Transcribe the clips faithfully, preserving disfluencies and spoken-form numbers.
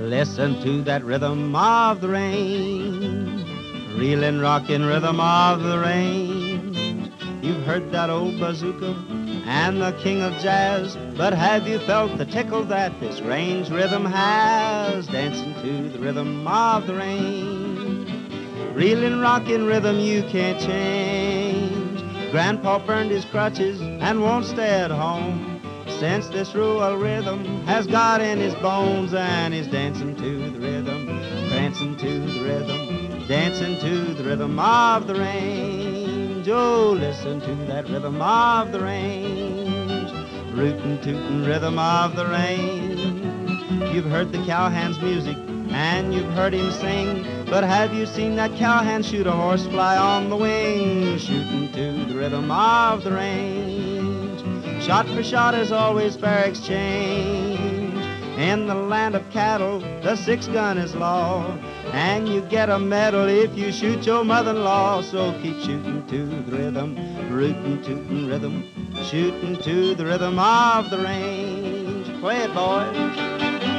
Listen to that rhythm of the rain, reelin', rockin' rhythm of the range. You've heard that old bazooka and the king of jazz, but have you felt the tickle that this range rhythm has? Dancing to the rhythm of the range, reelin', rockin' rhythm you can't change. Grandpa burned his crutches and won't stay at home since this rural rhythm has got in his bones, and he's dancing to the rhythm, prancing to the rhythm, dancing to the rhythm of the range. Oh, listen to that rhythm of the range, rootin', tootin' rhythm of the range. You've heard the cowhand's music and you've heard him sing, but have you seen that cowhand shoot a horsefly on the wing? Shooting to the rhythm of the range. Shot for shot is always fair exchange. In the land of cattle, the six gun is law, and you get a medal if you shoot your mother-in-law. So keep shooting to the rhythm, rootin', tootin' rhythm, shooting to the rhythm of the range. Play it, boys.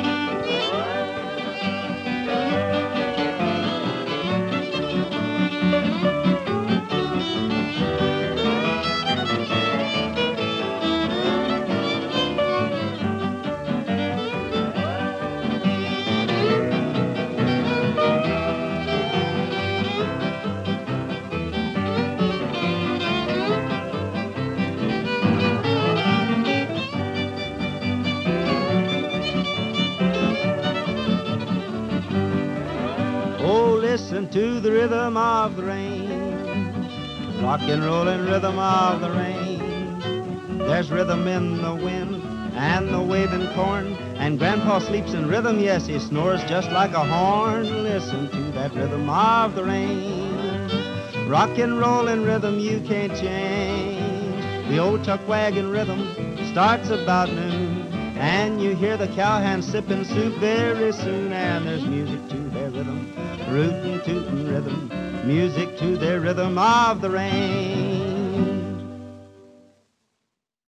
Listen to the rhythm of the rain, rock and rollin' rhythm of the rain. There's rhythm in the wind and the waving corn, and Grandpa sleeps in rhythm, yes, he snores just like a horn. Listen to that rhythm of the rain, rock and rollin' rhythm you can't change. The old chuck wagon rhythm starts about noon, and you hear the cowhands sipping soup very soon, and there's music to their rhythm, rootin', tootin' rhythm, music to their rhythm of the rain.